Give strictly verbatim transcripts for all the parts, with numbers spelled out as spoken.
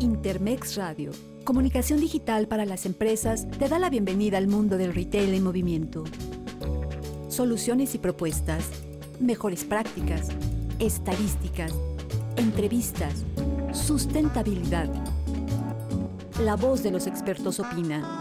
Intermex Radio, comunicación digital para las empresas, te da la bienvenida al mundo del retail en movimiento. Soluciones y propuestas, mejores prácticas, estadísticas, entrevistas, sustentabilidad. La voz de los expertos opina.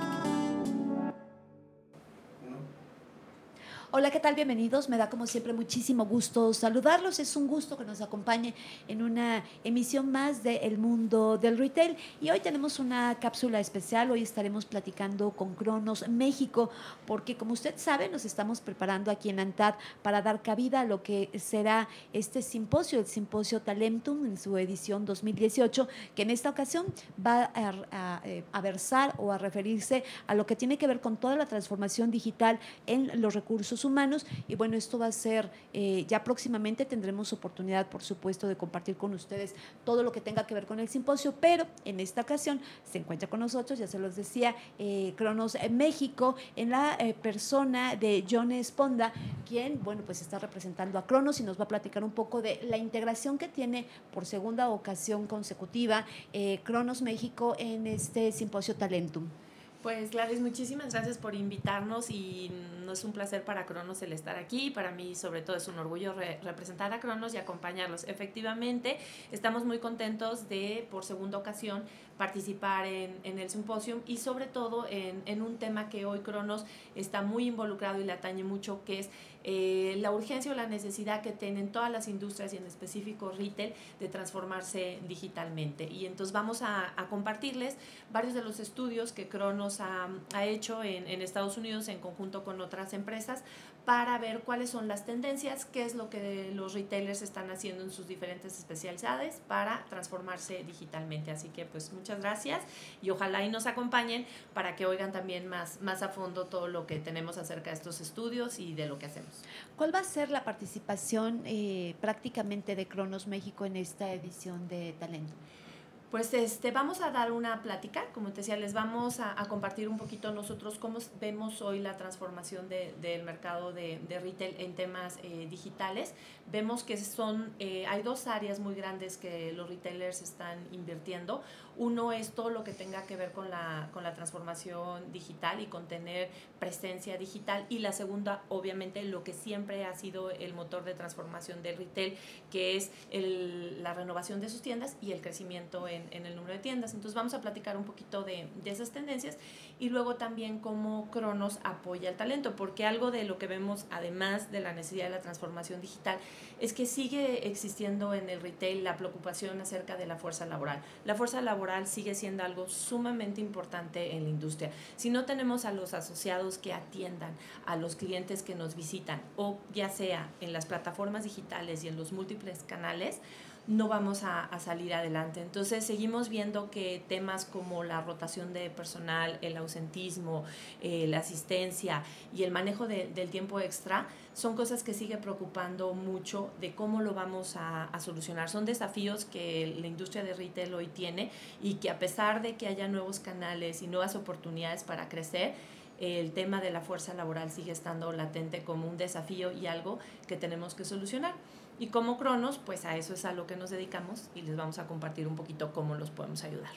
Hola, ¿qué tal? Bienvenidos. Me da como siempre muchísimo gusto saludarlos. Es un gusto que nos acompañe en una emisión más de El Mundo del Retail. Y hoy tenemos una cápsula especial. Hoy estaremos platicando con Cronos México, porque como usted sabe, nos estamos preparando aquí en ANTAD para dar cabida a lo que será este simposio, el Simposio Talentum en su edición dos mil dieciocho, que en esta ocasión va a, a, a versar o a referirse a lo que tiene que ver con toda la transformación digital en los recursos humanos. Y bueno, esto va a ser, eh, ya próximamente tendremos oportunidad, por supuesto, de compartir con ustedes todo lo que tenga que ver con el simposio, pero en esta ocasión se encuentra con nosotros, ya se los decía, eh, Cronos México, en la eh, persona de John Esponda, quien, bueno, pues está representando a Cronos y nos va a platicar un poco de la integración que tiene por segunda ocasión consecutiva eh, Cronos México en este simposio Talentum. Pues Gladys, muchísimas gracias por invitarnos y no es un placer para Cronos el estar aquí. Para mí sobre todo es un orgullo re- representar a Cronos y acompañarlos. Efectivamente, estamos muy contentos de por segunda ocasión participar en, en el simposio y sobre todo en, en un tema que hoy Cronos está muy involucrado y le atañe mucho, que es eh, la urgencia o la necesidad que tienen todas las industrias y en específico retail de transformarse digitalmente. Y entonces vamos a, a compartirles varios de los estudios que Cronos Ha, ha hecho en, en Estados Unidos en conjunto con otras empresas para ver cuáles son las tendencias, qué es lo que los retailers están haciendo en sus diferentes especialidades para transformarse digitalmente. Así que pues muchas gracias y ojalá y nos acompañen para que oigan también más, más a fondo todo lo que tenemos acerca de estos estudios y de lo que hacemos. ¿Cuál va a ser la participación eh, prácticamente de Cronos México en esta edición de Talento? Pues este, vamos a dar una plática, como te decía, les vamos a, a compartir un poquito nosotros cómo vemos hoy la transformación de, del mercado de, de retail en temas eh, digitales. Vemos que son, eh, hay dos áreas muy grandes que los retailers están invirtiendo. Uno es todo lo que tenga que ver con la, con la transformación digital y con tener presencia digital. Y la segunda, obviamente, lo que siempre ha sido el motor de transformación del retail, que es el, la renovación de sus tiendas y el crecimiento en En, en el número de tiendas. Entonces vamos a platicar un poquito de, de esas tendencias y luego también cómo Cronos apoya el talento, porque algo de lo que vemos, además de la necesidad de la transformación digital, es que sigue existiendo en el retail la preocupación acerca de la fuerza laboral. La fuerza laboral sigue siendo algo sumamente importante en la industria. Si no tenemos a los asociados que atiendan a los clientes que nos visitan, o ya sea en las plataformas digitales y en los múltiples canales, no vamos a, a salir adelante. Entonces seguimos viendo que temas como la rotación de personal, el ausentismo, eh, la asistencia y el manejo de, del tiempo extra son cosas que sigue preocupando mucho de cómo lo vamos a, a solucionar. Son desafíos que la industria de retail hoy tiene y que a pesar de que haya nuevos canales y nuevas oportunidades para crecer, el tema de la fuerza laboral sigue estando latente como un desafío y algo que tenemos que solucionar. Y como Cronos, pues a eso es a lo que nos dedicamos y les vamos a compartir un poquito cómo los podemos ayudar.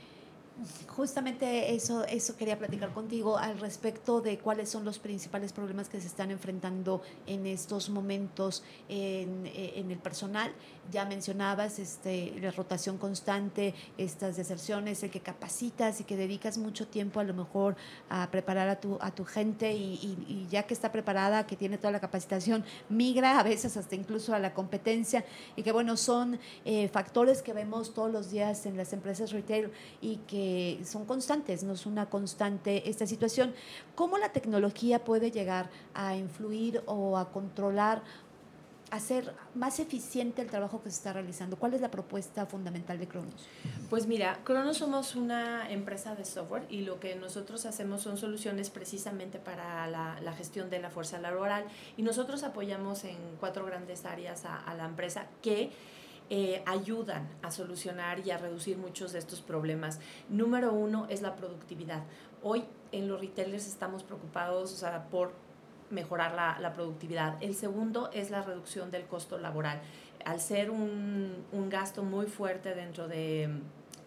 Justamente eso, eso quería platicar contigo al respecto de cuáles son los principales problemas que se están enfrentando en estos momentos en, en el personal. Ya mencionabas este, la rotación constante, estas deserciones, el que capacitas y que dedicas mucho tiempo a lo mejor a preparar a tu, a tu gente y, y, y ya que está preparada, que tiene toda la capacitación, migra a veces hasta incluso a la competencia y que bueno, son eh, factores que vemos todos los días en las empresas retail y que son constantes, no es una constante esta situación. ¿Cómo la tecnología puede llegar a influir o a controlar, hacer más eficiente el trabajo que se está realizando? ¿Cuál es la propuesta fundamental de Cronos? Pues mira, Cronos somos una empresa de software y lo que nosotros hacemos son soluciones precisamente para la, la gestión de la fuerza laboral y nosotros apoyamos en cuatro grandes áreas a, a la empresa que Eh, ayudan a solucionar y a reducir muchos de estos problemas. Número uno es la productividad. Hoy en los retailers estamos preocupados, o sea, por mejorar la, la productividad. El segundo es la reducción del costo laboral. Al ser un, un gasto muy fuerte dentro de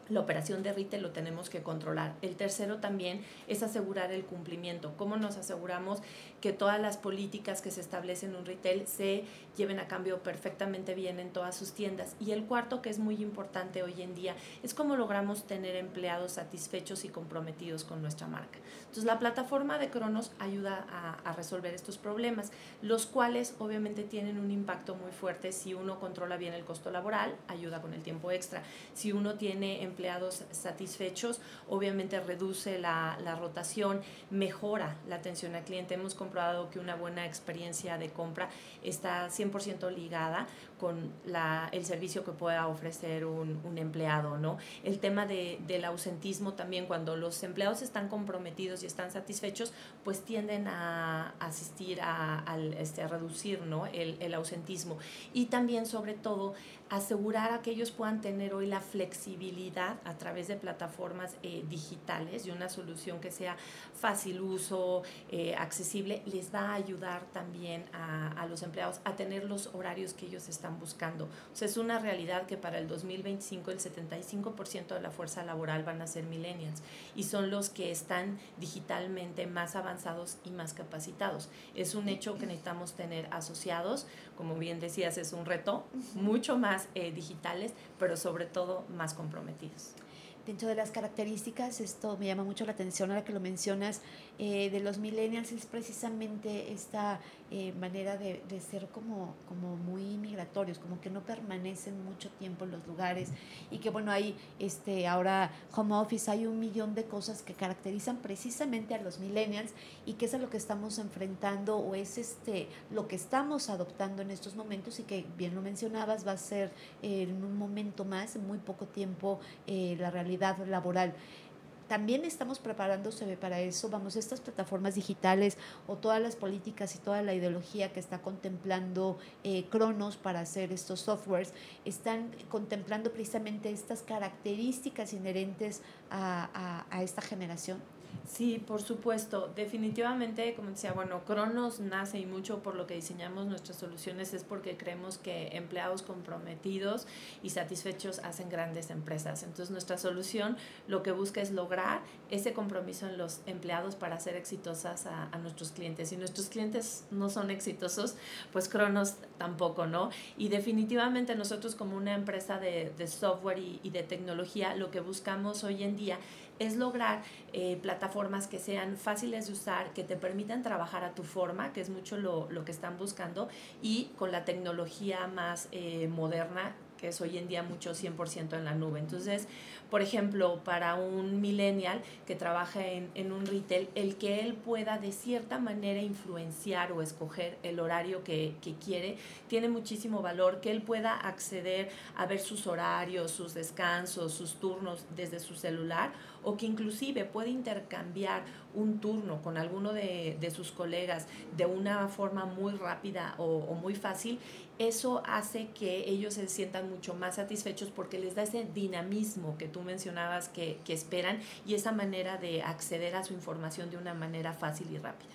la operación de retail lo tenemos que controlar. El tercero también es asegurar el cumplimiento. ¿Cómo nos aseguramos que todas las políticas que se establecen en un retail se lleven a cambio perfectamente bien en todas sus tiendas? Y el cuarto, que es muy importante hoy en día, es cómo logramos tener empleados satisfechos y comprometidos con nuestra marca. Entonces, la plataforma de Cronos ayuda a, a resolver estos problemas, los cuales obviamente tienen un impacto muy fuerte. Si uno controla bien el costo laboral, ayuda con el tiempo extra. Si uno tiene empleados satisfechos, obviamente reduce la, la rotación, mejora la atención al cliente. Hemos comprobado que una buena experiencia de compra está cien por ciento ligada con la, el servicio que pueda ofrecer un, un empleado, ¿no? El tema de, del ausentismo también, cuando los empleados están comprometidos y están satisfechos, pues tienden a asistir a, a, este, a reducir, ¿no? el, el ausentismo. Y también, sobre todo, asegurar a que ellos puedan tener hoy la flexibilidad a través de plataformas eh, digitales y una solución que sea fácil uso, eh, accesible, les va a ayudar también a, a los empleados a tener los horarios que ellos están buscando. O sea, es una realidad que para el dos mil veinticinco el setenta y cinco por ciento de la fuerza laboral van a ser millennials y son los que están digitalmente más avanzados y más capacitados. Es un hecho que necesitamos tener asociados, como bien decías, es un reto, mucho más eh, digitales, pero sobre todo más comprometidos. Dentro de las características, esto me llama mucho la atención ahora que lo mencionas, eh, de los millennials es precisamente esta eh, manera de, de ser como, como muy migratorios, como que no permanecen mucho tiempo en los lugares y que bueno, hay este, ahora home office, hay un millón de cosas que caracterizan precisamente a los millennials y que es a lo que estamos enfrentando o es este, lo que estamos adoptando en estos momentos y que bien lo mencionabas, va a ser eh, en un momento más, en muy poco tiempo, eh, la realidad laboral. También estamos preparándose para eso, vamos, estas plataformas digitales o todas las políticas y toda la ideología que está contemplando eh, Cronos para hacer estos softwares, están contemplando precisamente estas características inherentes a, a, a esta generación. Sí, por supuesto. Definitivamente, como decía, bueno, Cronos nace y mucho por lo que diseñamos nuestras soluciones es porque creemos que empleados comprometidos y satisfechos hacen grandes empresas. Entonces, nuestra solución lo que busca es lograr ese compromiso en los empleados para hacer exitosas a, a nuestros clientes. Si nuestros clientes no son exitosos, pues Cronos tampoco, ¿no? Y definitivamente nosotros como una empresa de, de software y, y de tecnología, lo que buscamos hoy en día es lograr eh, plataformas que sean fáciles de usar, que te permitan trabajar a tu forma, que es mucho lo, lo que están buscando, y con la tecnología más eh, moderna, que es hoy en día mucho cien por ciento en la nube. Entonces, por ejemplo, para un millennial que trabaja en, en un retail, el que él pueda de cierta manera influenciar o escoger el horario que, que quiere, tiene muchísimo valor, que él pueda acceder a ver sus horarios, sus descansos, sus turnos desde su celular, o que inclusive puede intercambiar un turno con alguno de, de sus colegas de una forma muy rápida o, o muy fácil. Eso hace que ellos se sientan mucho más satisfechos porque les da ese dinamismo que tú mencionabas que, que esperan y esa manera de acceder a su información de una manera fácil y rápida.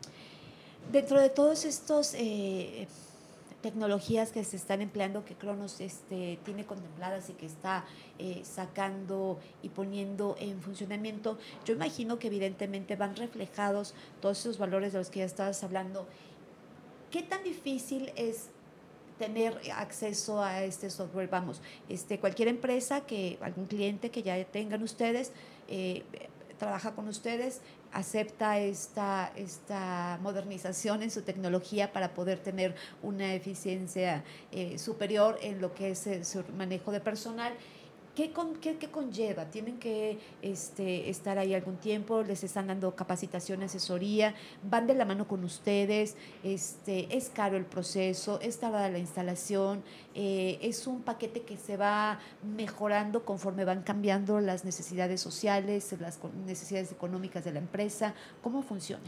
Dentro de todos estos eh, tecnologías que se están empleando, que Cronos este, tiene contempladas y que está eh, sacando y poniendo en funcionamiento, yo imagino que evidentemente van reflejados todos esos valores de los que ya estabas hablando. ¿Qué tan difícil es tener acceso a este software? Vamos, este, cualquier empresa, que algún cliente que ya tengan ustedes, eh, trabaja con ustedes, acepta esta, esta modernización en su tecnología para poder tener una eficiencia eh, superior en lo que es eh, su manejo de personal. ¿Qué, con, qué, ¿Qué conlleva? ¿Tienen que este, estar ahí algún tiempo? ¿Les están dando capacitación, asesoría? ¿Van de la mano con ustedes? Este, ¿Es caro el proceso? ¿Es tardada la instalación? Eh, ¿Es un paquete que se va mejorando conforme van cambiando las necesidades sociales, las necesidades económicas de la empresa? ¿Cómo funciona?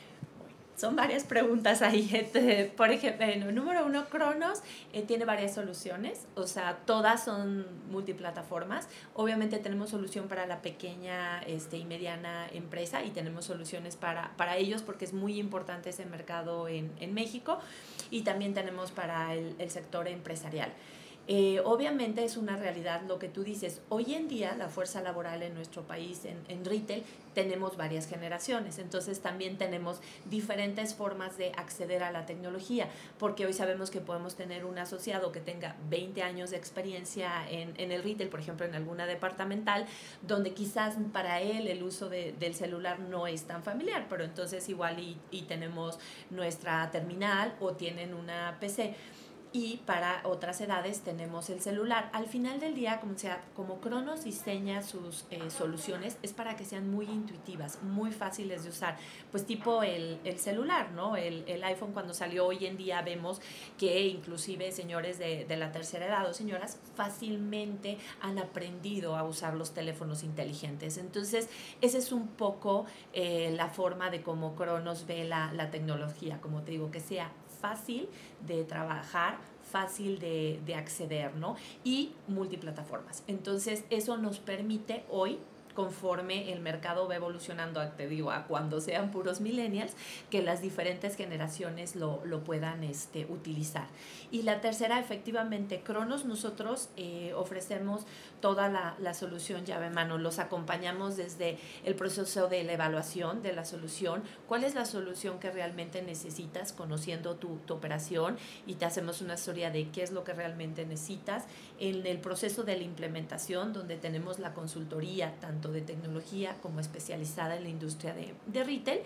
Son varias preguntas ahí. Por ejemplo, número uno, Cronos eh, tiene varias soluciones, o sea, todas son multiplataformas. Obviamente tenemos solución para la pequeña este, y mediana empresa y tenemos soluciones para, para ellos porque es muy importante ese mercado en, en México, y también tenemos para el, el sector empresarial. Eh, obviamente es una realidad lo que tú dices. Hoy en día la fuerza laboral en nuestro país, en, en retail, tenemos varias generaciones. Entonces también tenemos diferentes formas de acceder a la tecnología, porque hoy sabemos que podemos tener un asociado que tenga veinte años de experiencia en, en el retail, por ejemplo, en alguna departamental, donde quizás para él el uso de, del celular no es tan familiar, pero entonces igual y, y tenemos nuestra terminal o tienen una P C. Y para otras edades tenemos el celular. Al final del día, como, sea, como Cronos diseña sus eh, soluciones, es para que sean muy intuitivas, muy fáciles de usar. Pues tipo el, el celular, ¿no? El, el iPhone cuando salió, hoy en día vemos que inclusive señores de, de la tercera edad o señoras fácilmente han aprendido a usar los teléfonos inteligentes. Entonces, esa es un poco eh, la forma de cómo Cronos ve la, la tecnología. Como te digo, que sea fácil de trabajar, fácil de, de acceder, ¿no? Y multiplataformas. Entonces, eso nos permite hoy, conforme el mercado va evolucionando, te digo, a cuando sean puros millennials, que las diferentes generaciones lo, lo puedan este, utilizar. Y la tercera, efectivamente, Cronos, nosotros eh, ofrecemos toda la, la solución llave en mano, los acompañamos desde el proceso de la evaluación de la solución, cuál es la solución que realmente necesitas, conociendo tu, tu operación, y te hacemos una historia de qué es lo que realmente necesitas, en el proceso de la implementación, donde tenemos la consultoría, tanto de tecnología como especializada en la industria de, de retail,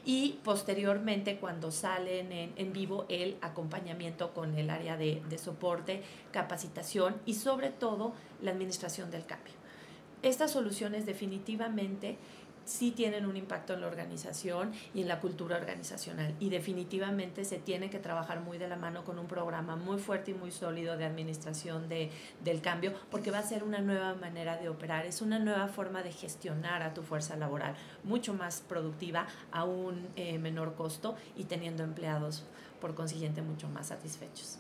y posteriormente cuando salen en, en vivo el acompañamiento con el área de, de soporte, capacitación y sobre todo la administración del cambio. Estas soluciones definitivamente sí tienen un impacto en la organización y en la cultura organizacional, y definitivamente se tiene que trabajar muy de la mano con un programa muy fuerte y muy sólido de administración de, del cambio, porque va a ser una nueva manera de operar, es una nueva forma de gestionar a tu fuerza laboral, mucho más productiva, a un eh, menor costo y teniendo empleados por consiguiente mucho más satisfechos.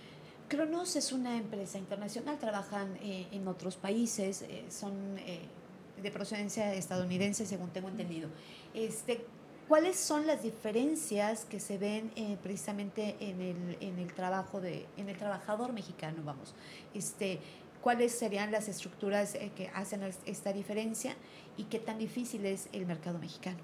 Cronos es una empresa internacional, trabajan eh, en otros países, eh, son eh, de procedencia estadounidense, según tengo entendido. Este, ¿Cuáles son las diferencias que se ven eh, precisamente en el, en el trabajo de, en el trabajador mexicano, vamos? Este, ¿Cuáles serían las estructuras eh, que hacen esta diferencia y qué tan difícil es el mercado mexicano?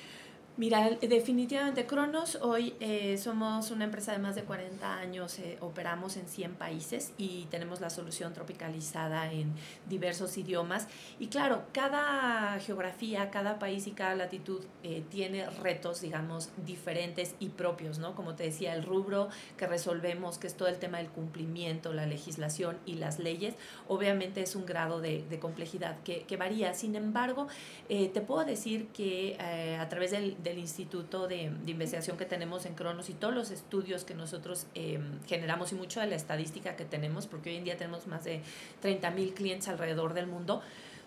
Mira, definitivamente Cronos, hoy eh, somos una empresa de más de cuarenta años, eh, operamos en cien países y tenemos la solución tropicalizada en diversos idiomas. Y claro, cada geografía, cada país y cada latitud eh, tiene retos, digamos, diferentes y propios, ¿no? Como te decía, el rubro que resolvemos, que es todo el tema del cumplimiento, la legislación y las leyes, obviamente es un grado de, de complejidad que, que varía. Sin embargo, eh, te puedo decir que eh, a través del del instituto de, de investigación que tenemos en Cronos y todos los estudios que nosotros eh, generamos y mucho de la estadística que tenemos, porque hoy en día tenemos más de treinta mil clientes alrededor del mundo,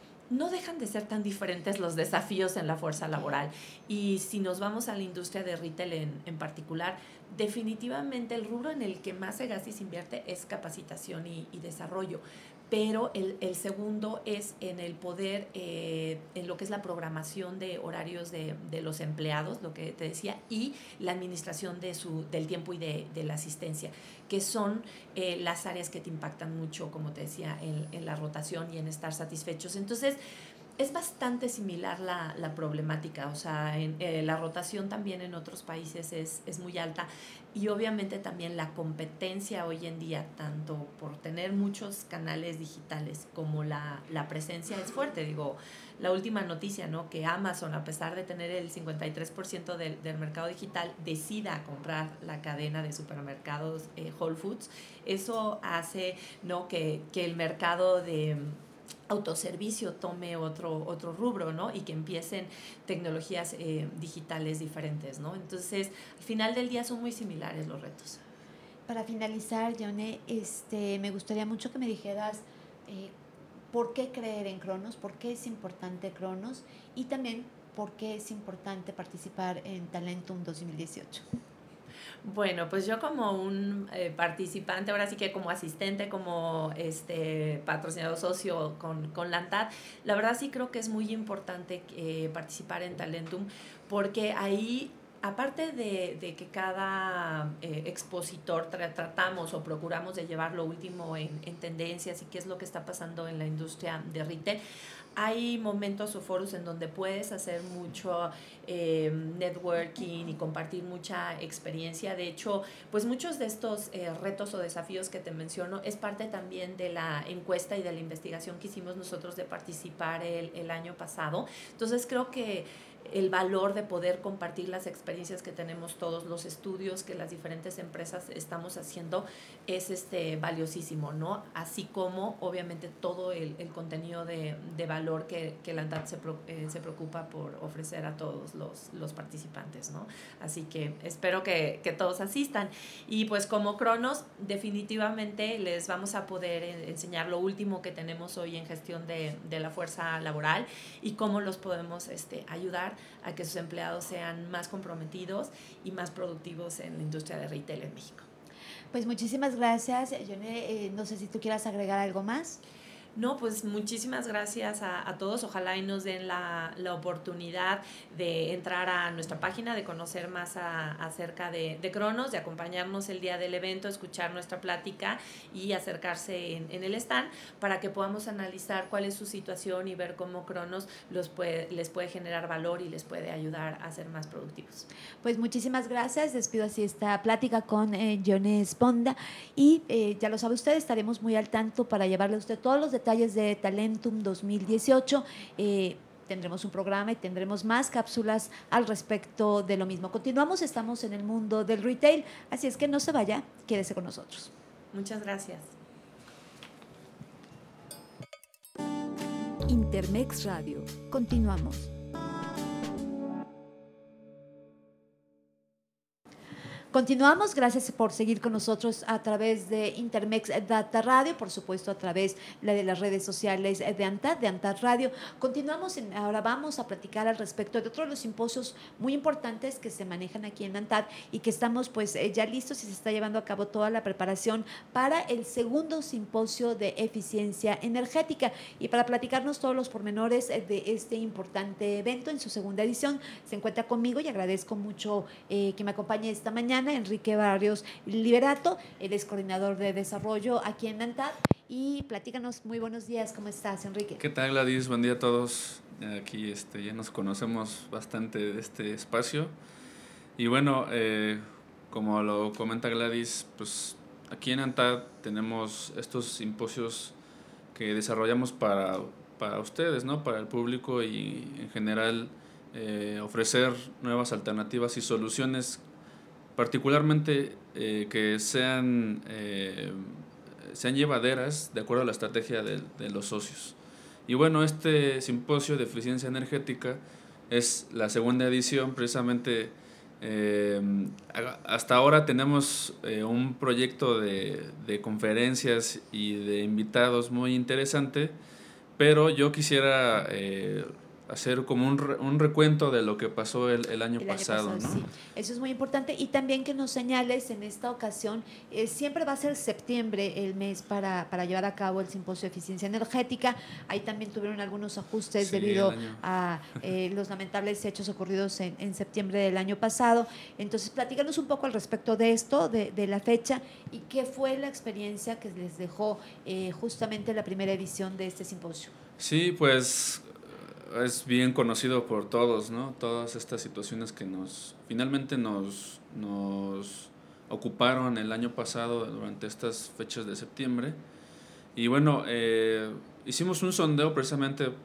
no dejan de ser tan diferentes los desafíos en la fuerza laboral. Y si nos vamos a la industria de retail en, en particular, definitivamente el rubro en el que más se gasta y se invierte es capacitación y, y desarrollo. Pero el, el segundo es en el poder, eh, en lo que es la programación de horarios de, de los empleados, lo que te decía, y la administración de su, del tiempo y de, de la asistencia, que son eh, las áreas que te impactan mucho, como te decía, en, en la rotación y en estar satisfechos. Entonces, es bastante similar la, la problemática, o sea, en, eh, la rotación también en otros países es, es muy alta, y obviamente también la competencia hoy en día, tanto por tener muchos canales digitales como la, la presencia es fuerte. Digo, la última noticia, ¿no? Que Amazon, a pesar de tener el cincuenta y tres por ciento del, del mercado digital, decida comprar la cadena de supermercados eh, Whole Foods. Eso hace, ¿no? que, que el mercado de autoservicio tome otro, otro rubro, ¿no? Y que empiecen tecnologías eh, digitales diferentes, ¿no? Entonces, al final del día son muy similares los retos. Para finalizar, Yone, este, me gustaría mucho que me dijeras eh, por qué creer en Cronos, por qué es importante Cronos y también por qué es importante participar en Talentum dos mil dieciocho. Bueno, pues yo como un eh, participante, ahora sí que como asistente, como este patrocinador socio con, con Lantad, la verdad sí creo que es muy importante eh, participar en Talentum, porque ahí aparte de, de que cada eh, expositor tra- tratamos o procuramos de llevar lo último en, en tendencias y qué es lo que está pasando en la industria de retail, hay momentos o foros en donde puedes hacer mucho eh, networking y compartir mucha experiencia. De hecho, pues muchos de estos eh, retos o desafíos que te menciono es parte también de la encuesta y de la investigación que hicimos nosotros de participar el, el año pasado. Entonces creo que el valor de poder compartir las experiencias que tenemos todos, los estudios que las diferentes empresas estamos haciendo, es este, valiosísimo, ¿no? Así como, obviamente, todo el, el contenido de, de valor que, que la ANTAD se, pro, eh, se preocupa por ofrecer a todos los, los participantes, ¿no? Así que espero que, que todos asistan. Y pues como Cronos, definitivamente les vamos a poder enseñar lo último que tenemos hoy en gestión de, de la fuerza laboral y cómo los podemos este, ayudar a que sus empleados sean más comprometidos y más productivos en la industria de retail en México. Pues muchísimas gracias, Yone. Eh, no sé si tú quieras agregar algo más. No, pues muchísimas gracias a, a todos. Ojalá y nos den la, la oportunidad de entrar a nuestra página, de conocer más a, acerca de, de Cronos, de acompañarnos el día del evento, escuchar nuestra plática y acercarse en, en el stand para que podamos analizar cuál es su situación y ver cómo Cronos los puede, les puede generar valor y les puede ayudar a ser más productivos. Pues muchísimas gracias. Despido así esta plática con eh, Yone Sponda y eh, ya lo sabe usted, estaremos muy al tanto para llevarle a usted todos los detalles de Talentum dos mil dieciocho. Eh, tendremos un programa y tendremos más cápsulas al respecto de lo mismo. Continuamos, estamos en el mundo del retail, así es que no se vaya, quédese con nosotros. Muchas gracias. Intermex Radio. Continuamos. Continuamos, gracias por seguir con nosotros a través de Intermex Data Radio, por supuesto a través de las redes sociales de ANTAD, de ANTAD Radio. Continuamos, en, ahora vamos a platicar al respecto de otro de los simposios muy importantes que se manejan aquí en ANTAD y que estamos pues ya listos y se está llevando a cabo toda la preparación para el segundo simposio de eficiencia energética. Y para platicarnos todos los pormenores de este importante evento en su segunda edición, se encuentra conmigo y agradezco mucho eh, que me acompañe esta mañana Enrique Barrios Liberato, él es coordinador de desarrollo aquí en ANTAD. Y platícanos, muy buenos días, ¿cómo estás, Enrique? ¿Qué tal, Gladys? Buen día a todos. Aquí este, ya nos conocemos bastante de este espacio. Y bueno, eh, como lo comenta Gladys, pues aquí en ANTAD tenemos estos simposios que desarrollamos para, para ustedes, ¿no? Para el público y en general eh, ofrecer nuevas alternativas y soluciones, particularmente eh, que sean, eh, sean llevaderas de acuerdo a la estrategia de, de los socios. Y bueno, este simposio de eficiencia energética es la segunda edición. Precisamente eh, hasta ahora tenemos eh, un proyecto de, de conferencias y de invitados muy interesante, pero yo quisiera eh, hacer como un, re, un recuento de lo que pasó el, el año el pasado, año pasado, ¿no? Sí, eso es muy importante. Y también que nos señales en esta ocasión, eh, siempre va a ser septiembre el mes para, para llevar a cabo el simposio de eficiencia energética. Ahí también tuvieron algunos ajustes Sí, debido a eh, los lamentables hechos ocurridos en, en septiembre del año pasado. Entonces, platícanos un poco al respecto de esto, de, de la fecha y qué fue la experiencia que les dejó eh, justamente la primera edición de este simposio. Sí, pues es bien conocido por todos, ¿no? Todas estas situaciones que nos finalmente nos, nos ocuparon el año pasado durante estas fechas de septiembre. Y bueno, eh, hicimos un sondeo precisamente eh,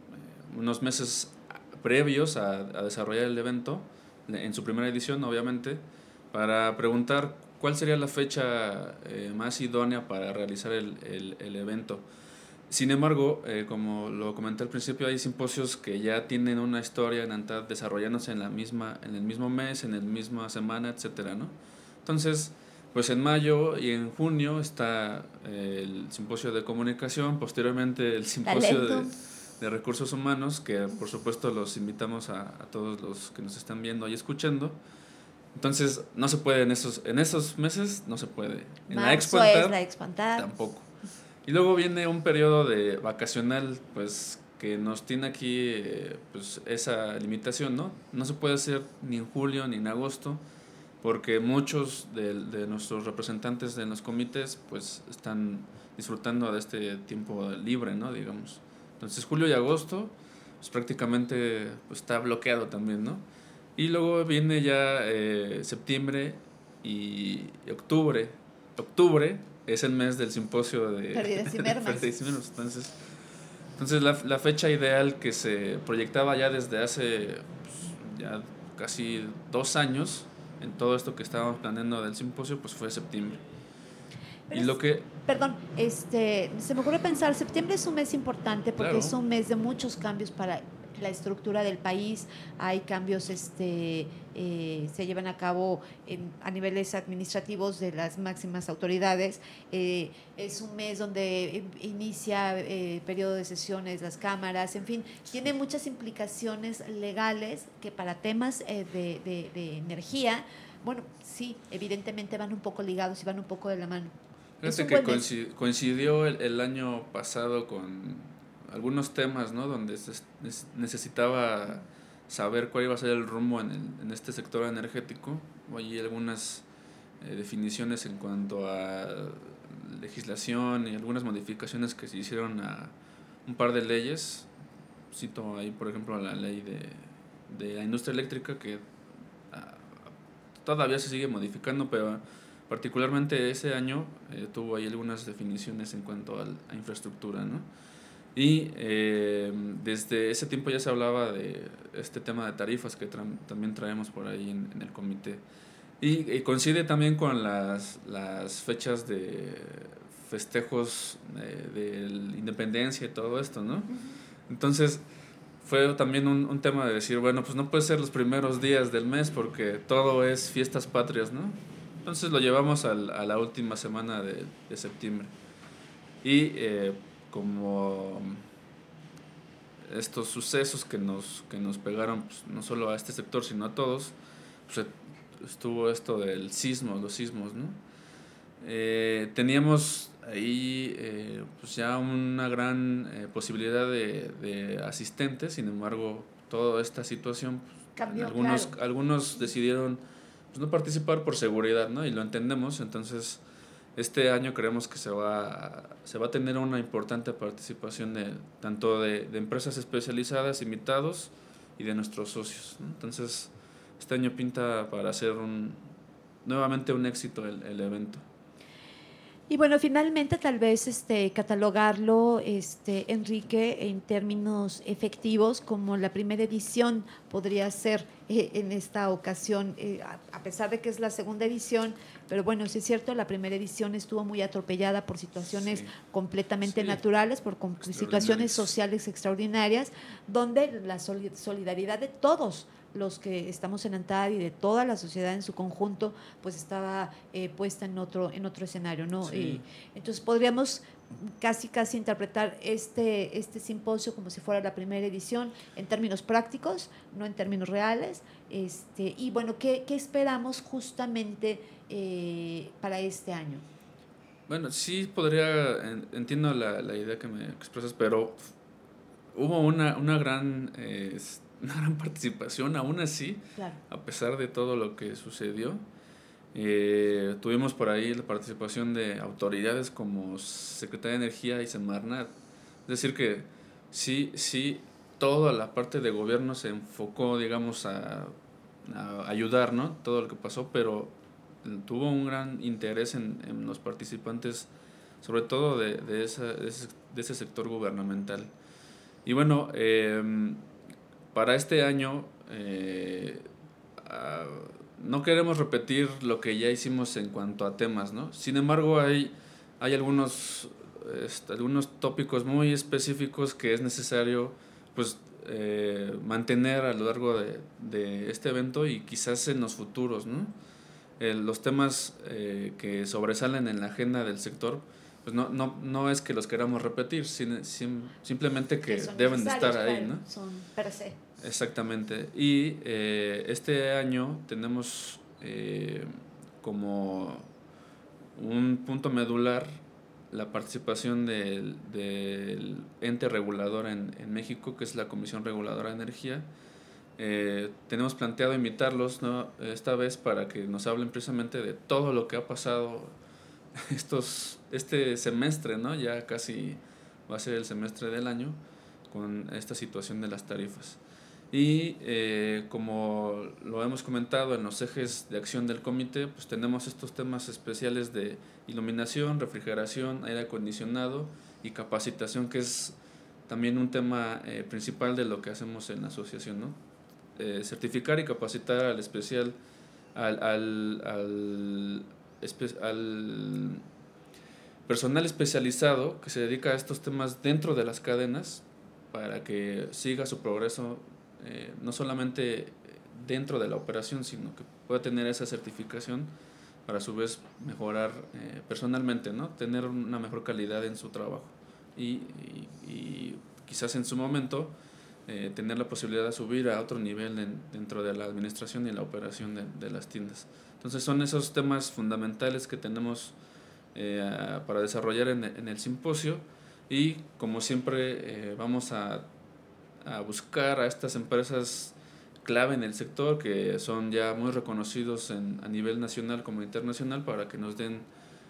unos meses previos a, a desarrollar el evento, en su primera edición obviamente, para preguntar cuál sería la fecha eh, más idónea para realizar el, el, el evento. Sin embargo, eh, como lo comenté al principio, hay simposios que ya tienen una historia en ANTAD desarrollándose en, la misma, en el mismo mes, en la misma semana, etcétera, ¿no? Entonces, pues en mayo y en junio está eh, el simposio de comunicación, posteriormente el simposio de, de recursos humanos, que por supuesto los invitamos a, a todos los que nos están viendo y escuchando. Entonces, no se puede en esos, en esos meses, no se puede. En Marzo la Expo ANTAD, es la Expo ANTAD. Tampoco. Y luego viene un periodo de vacacional, pues que nos tiene aquí eh, pues esa limitación, ¿no? No se puede hacer ni en julio ni en agosto, porque muchos de, de nuestros representantes en los comités pues están disfrutando de este tiempo libre, ¿no? Digamos. Entonces julio y agosto pues prácticamente pues, está bloqueado también, ¿no? Y luego viene ya eh, septiembre y octubre. Octubre es el mes del simposio de Pérdidas y mermas. Pérdidas y mermas. Entonces, entonces la, la fecha ideal que se proyectaba ya desde hace pues, ya casi dos años en todo esto que estábamos planeando del simposio, pues fue septiembre. Pero y lo es, que... Perdón, este, se me ocurre pensar, septiembre es un mes importante porque Claro. es un mes de muchos cambios para la estructura del país. Hay cambios, este, eh, se llevan a cabo en, a niveles administrativos de las máximas autoridades. Eh, es un mes donde inicia eh, periodo de sesiones, las cámaras, en fin, tiene muchas implicaciones legales que para temas eh, de, de, de energía, bueno, sí, evidentemente van un poco ligados y van un poco de la mano. Fíjate que coincidió, coincidió el, el año pasado con algunos temas, ¿no? Donde se necesitaba saber cuál iba a ser el rumbo en, el, en este sector energético. Hay algunas eh, definiciones en cuanto a legislación y algunas modificaciones que se hicieron a un par de leyes. Cito ahí, por ejemplo, la ley de, de la industria eléctrica que ah, todavía se sigue modificando, pero particularmente ese año eh, tuvo ahí algunas definiciones en cuanto a, a infraestructura, ¿no? Y eh, desde ese tiempo ya se hablaba de este tema de tarifas que tra también traemos por ahí en, en el comité. Y, y coincide también con las, las fechas de festejos de, de la independencia y todo esto, ¿no? Entonces fue también un, un tema de decir, bueno, pues no puede ser los primeros días del mes porque todo es fiestas patrias, ¿no? Entonces lo llevamos al, a la última semana de, de septiembre. Y eh, como estos sucesos que nos, que nos pegaron pues, no solo a este sector, sino a todos, pues estuvo esto del sismo, los sismos, ¿no? Eh, teníamos ahí eh, pues ya una gran eh, posibilidad de, de asistentes, sin embargo, toda esta situación, pues, Cambió, algunos, claro. algunos decidieron pues, no participar por seguridad, ¿no? Y lo entendemos, entonces este año creemos que se va a, se va a tener una importante participación de tanto de, de empresas especializadas, invitados y de nuestros socios, ¿no? Entonces este año pinta para hacer un, nuevamente un éxito el, el evento. Y bueno, finalmente tal vez este, catalogarlo, este, Enrique, en términos efectivos, como la primera edición podría ser eh, en esta ocasión, eh, a, a pesar de que es la segunda edición, pero bueno, sí es cierto, la primera edición estuvo muy atropellada por situaciones sí. completamente sí. naturales, por situaciones sociales extraordinarias, donde la solidaridad de todos los que estamos en ANTAD y de toda la sociedad en su conjunto, pues estaba eh, puesta en otro, en otro escenario, ¿no? Sí. Eh, entonces podríamos casi casi interpretar este, este simposio como si fuera la primera edición en términos prácticos, no en términos reales. Este, y bueno, ¿qué, qué esperamos justamente eh, para este año? Bueno, sí podría, entiendo la, la idea que me expresas, pero hubo una, una gran... Eh, una gran participación, aún así, claro. a pesar de todo lo que sucedió. Eh, tuvimos por ahí la participación de autoridades como Secretaría de Energía y Semarnat. Es decir que sí, sí, toda la parte de gobierno se enfocó, digamos, a, a ayudar, ¿no? Todo lo que pasó, pero tuvo un gran interés en, en los participantes, sobre todo de, de, esa, de, ese, de ese sector gubernamental. Y bueno, eh, para este año eh, uh, no queremos repetir lo que ya hicimos en cuanto a temas, ¿no? Sin embargo, hay, hay algunos, este, algunos tópicos muy específicos que es necesario pues, eh, mantener a lo largo de, de este evento y quizás en los futuros, ¿no? Eh, los temas eh, que sobresalen en la agenda del sector, pues no, no, no es que los queramos repetir, sin, sin, simplemente que, que deben de estar ahí, ¿no? Son per se. Exactamente. Y eh, este año tenemos eh, como un punto medular la participación del, del ente regulador en, en México, que es la Comisión Reguladora de Energía. Eh, tenemos planteado invitarlos, ¿no?, esta vez para que nos hablen precisamente de todo lo que ha pasado estos este semestre, ¿no? Ya casi va a ser el semestre del año con esta situación de las tarifas. Y eh, como lo hemos comentado en los ejes de acción del comité, pues tenemos estos temas especiales de iluminación, refrigeración, aire acondicionado y capacitación, que es también un tema eh, principal de lo que hacemos en la asociación, ¿no? Eh, certificar y capacitar al especial, al, al, al, espe, al personal especializado que se dedica a estos temas dentro de las cadenas para que siga su progreso. Eh, no solamente dentro de la operación, sino que pueda tener esa certificación para a su vez mejorar eh, personalmente, ¿no? Tener una mejor calidad en su trabajo y, y, y quizás en su momento eh, tener la posibilidad de subir a otro nivel en, dentro de la administración y la operación de, de las tiendas. Entonces son esos temas fundamentales que tenemos eh, para desarrollar en, en el simposio, y como siempre eh, vamos a a buscar a estas empresas clave en el sector que son ya muy reconocidos en, a nivel nacional como internacional, para que nos den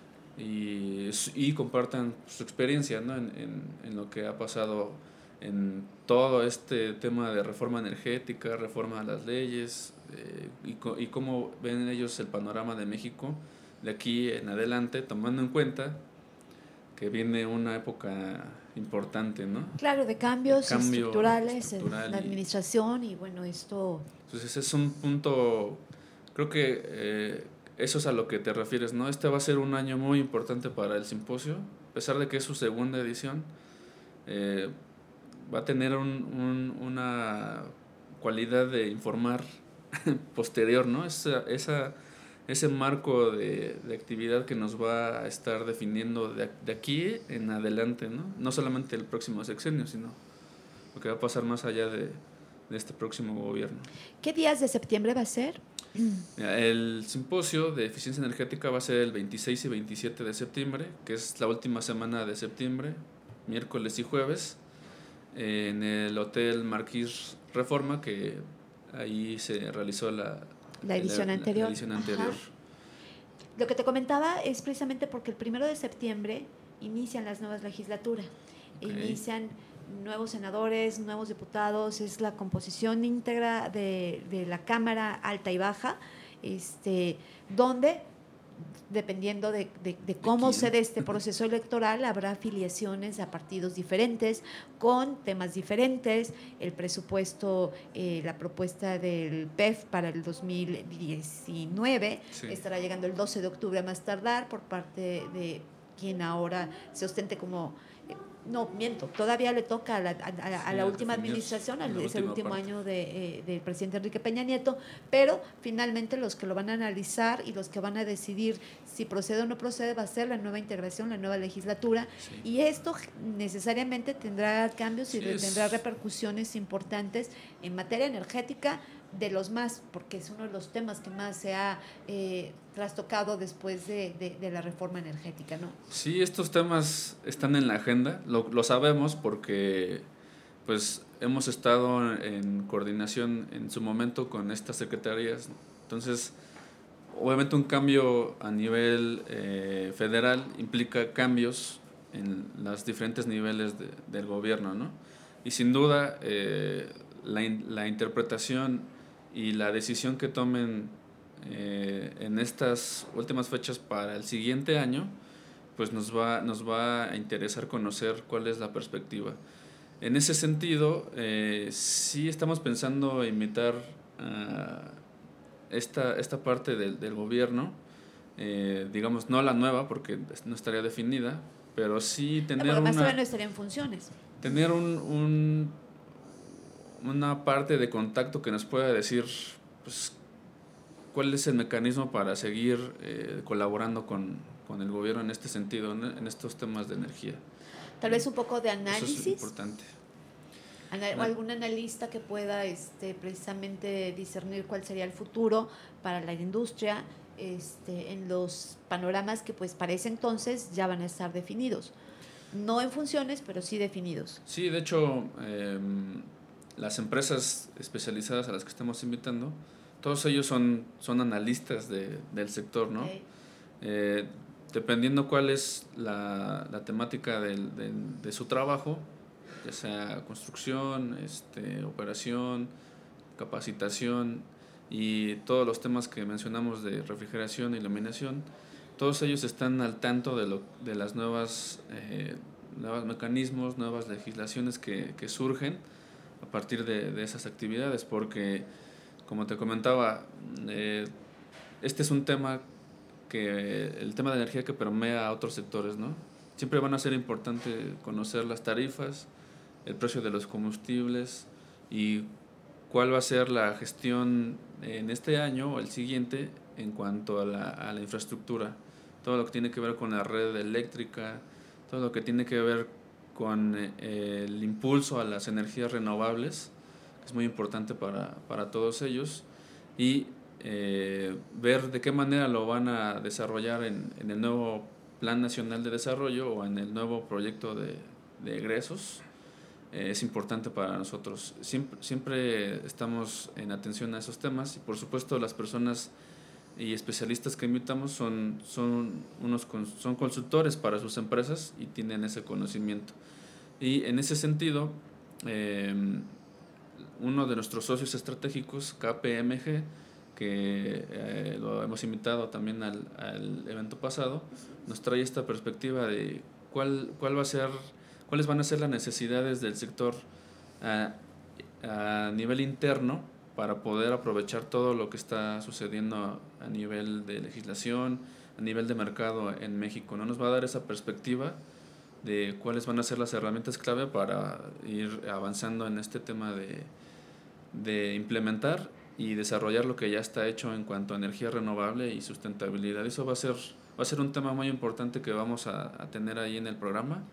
y, y compartan su experiencia, ¿no?, en, en, en lo que ha pasado en todo este tema de reforma energética, reforma a las leyes, eh, y, y cómo ven ellos el panorama de México de aquí en adelante, tomando en cuenta que viene una época importante, ¿no? Claro, de cambios de cambio estructurales estructural en la administración, y, y bueno, esto... Entonces es un punto, creo que eh, eso es a lo que te refieres, ¿no? Este va a ser un año muy importante para el simposio, a pesar de que es su segunda edición, eh, va a tener un, un, una cualidad de informar posterior, ¿no? Esa, esa, ese marco de, de actividad que nos va a estar definiendo de, de aquí en adelante, ¿no? No solamente el próximo sexenio, sino lo que va a pasar más allá de, de este próximo gobierno. ¿Qué días de septiembre va a ser? El simposio de eficiencia energética va a ser el veintiséis y veintisiete de septiembre, que es la última semana de septiembre, miércoles y jueves, en el Hotel Marquis Reforma, que ahí se realizó la, la edición la, anterior. La edición anterior. Lo que te comentaba es precisamente porque el primero de septiembre inician las nuevas legislaturas, okay. Inician nuevos senadores, nuevos diputados, es la composición íntegra de, de la Cámara Alta y Baja, este, donde dependiendo de, de, de cómo ¿De se dé este proceso electoral, habrá afiliaciones a partidos diferentes, con temas diferentes, el presupuesto, eh, la propuesta del P E F para el dos mil diecinueve, sí. Estará llegando el doce de octubre a más tardar por parte de quien ahora se ostente como... No, miento, todavía le toca a la, a, a, a la sí, última administración, al, es el último parte. año de, eh, del presidente Enrique Peña Nieto, pero finalmente los que lo van a analizar y los que van a decidir si procede o no procede va a ser la nueva integración, la nueva legislatura, sí. Y esto necesariamente tendrá cambios sí, y es... tendrá repercusiones importantes en materia energética, de los más, porque es uno de los temas que más se ha eh, trastocado después de, de, de la reforma energética, ¿no? Sí, estos temas están en la agenda, lo, lo sabemos porque pues hemos estado en coordinación en su momento con estas secretarías, entonces obviamente un cambio a nivel eh, federal implica cambios en los diferentes niveles de, del gobierno, ¿no? Y sin duda eh, la, la interpretación y la decisión que tomen eh, en estas últimas fechas para el siguiente año, pues nos va, nos va a interesar conocer cuál es la perspectiva. En ese sentido, eh, sí estamos pensando invitar a esta, esta parte del, del gobierno, eh, digamos, no la nueva, porque no estaría definida, pero sí tener no, además una... todavía no estaría en funciones. Tener un... un una parte de contacto que nos pueda decir pues, cuál es el mecanismo para seguir eh, colaborando con, con el gobierno en este sentido, ¿no? En estos temas de energía. Tal vez un poco de análisis. Eso es importante. Ana- o algún analista que pueda este, precisamente discernir cuál sería el futuro para la industria este, en los panoramas que pues para ese entonces ya van a estar definidos. No en funciones, pero sí definidos. Sí, de hecho, eh, las empresas especializadas a las que estamos invitando, todos ellos son, son analistas de, del sector, ¿no? Okay. Eh, dependiendo cuál es la, la temática del, de, de su trabajo, ya sea construcción, este, operación, capacitación y todos los temas que mencionamos de refrigeración e iluminación, todos ellos están al tanto de, lo, de las nuevas, eh, nuevos mecanismos, nuevas legislaciones que, que surgen a partir de, de esas actividades, porque, como te comentaba, eh, este es un tema que, el tema de energía que permea a otros sectores, ¿no? Siempre van a ser importante conocer las tarifas, el precio de los combustibles y cuál va a ser la gestión en este año o el siguiente en cuanto a la, a la infraestructura. Todo lo que tiene que ver con la red eléctrica, todo lo que tiene que ver con eh, el impulso a las energías renovables, que es muy importante para, para todos ellos, y eh, ver de qué manera lo van a desarrollar en, en el nuevo Plan Nacional de Desarrollo o en el nuevo proyecto de, de egresos. Eh, es importante para nosotros. Siempre, siempre estamos en atención a esos temas y por supuesto las personas y especialistas que invitamos son, son, unos, son consultores para sus empresas y tienen ese conocimiento. Y en ese sentido, eh, uno de nuestros socios estratégicos, K P M G, que eh, lo hemos invitado también al, al evento pasado, nos trae esta perspectiva de cuál, cuál va a ser, cuáles van a ser las necesidades del sector a, a nivel interno para poder aprovechar todo lo que está sucediendo a nivel de legislación, a nivel de mercado en México, ¿no? Nos va a dar esa perspectiva de cuáles van a ser las herramientas clave para ir avanzando en este tema de, de implementar y desarrollar lo que ya está hecho en cuanto a energía renovable y sustentabilidad. Eso va a ser, va a ser un tema muy importante que vamos a, a tener ahí en el programa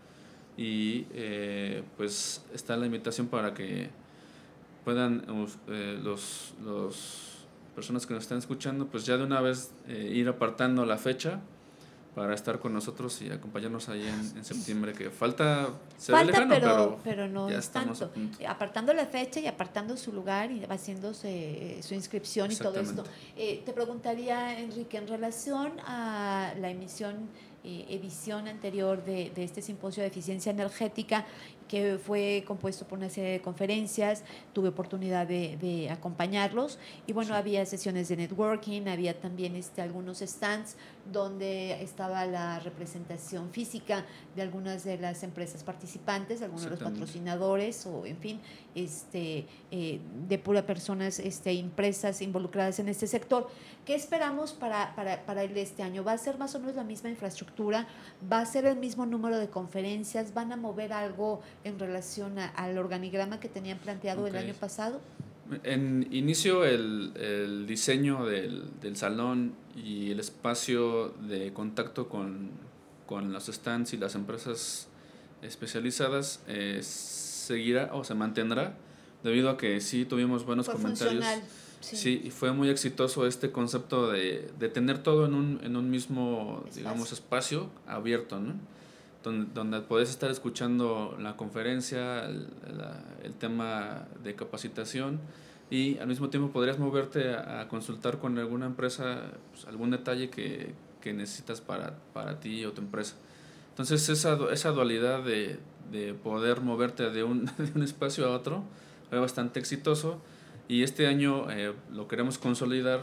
y eh, pues está la invitación para que puedan eh, los, los personas que nos están escuchando pues ya de una vez eh, ir apartando la fecha para estar con nosotros y acompañarnos ahí en, en septiembre, que falta, se falta ve lejano, pero, pero, pero no ya es estamos tanto. a punto. Apartando la fecha y apartando su lugar y haciéndose su inscripción y todo esto. Eh, te preguntaría, Enrique, en relación a la emisión, eh, edición anterior de, de este simposio de eficiencia energética, que fue compuesto por una serie de conferencias, tuve oportunidad de, de acompañarlos y bueno, sí. Había sesiones de networking, había también este, algunos stands donde estaba la representación física de algunas de las empresas participantes, algunos de los patrocinadores o en fin, este, eh, de pura personas este, empresas involucradas en este sector. ¿Qué esperamos para, para, para el este año? ¿Va a ser más o menos la misma infraestructura? ¿Va a ser el mismo número de conferencias? ¿Van a mover algo en relación a, al organigrama que tenían planteado okay. el año pasado? En inicio el, el diseño del, del salón y el espacio de contacto con, con los stands y las empresas especializadas eh, seguirá o se mantendrá debido a que sí tuvimos buenos fue comentarios. Sí. sí, y fue muy exitoso este concepto de, de tener todo en un, en un mismo, espacio. digamos, espacio abierto, ¿no? Donde, donde podés estar escuchando la conferencia, el, la, el tema de capacitación y al mismo tiempo podrías moverte a, a consultar con alguna empresa pues, algún detalle que, que necesitas para, para ti o tu empresa. Entonces esa, esa dualidad de, de poder moverte de un, de un espacio a otro fue bastante exitoso y este año eh, lo queremos consolidar